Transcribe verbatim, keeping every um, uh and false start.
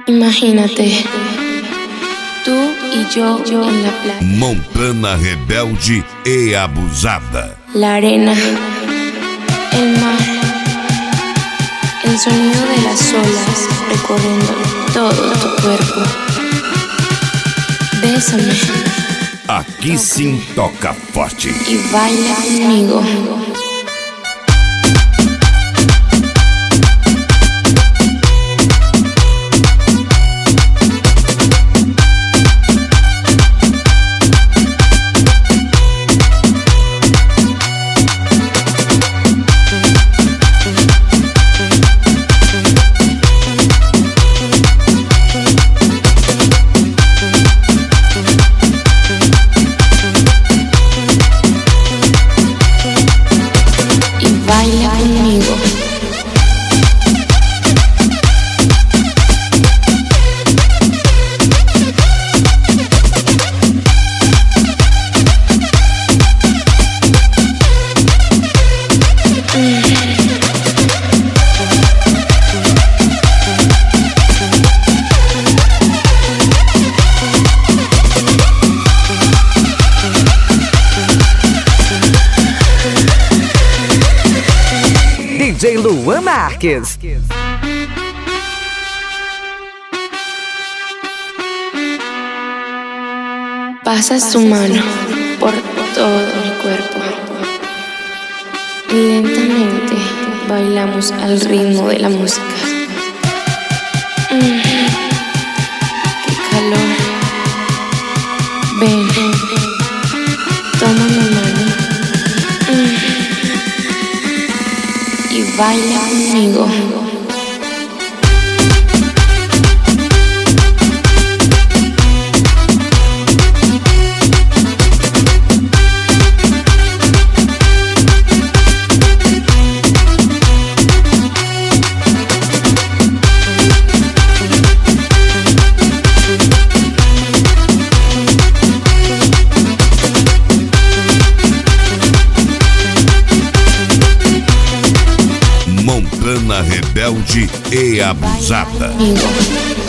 Imagínate, tú y yo, yo en la playa. Montana rebelde e abusada. La arena, el mar, el sonido de las olas recorriendo todo tu cuerpo. Bésame. Aqui sim toca forte. Y baila conmigo. Baila conmigo. D J Luan Marques. Pasa su mano por todo mi cuerpo. Y lentamente bailamos al ritmo de la música. Mm, ¡Qué calor! Ven, toma mi mano. Mm, y baila conmigo. Montana rebelde e abusada. Conmigo.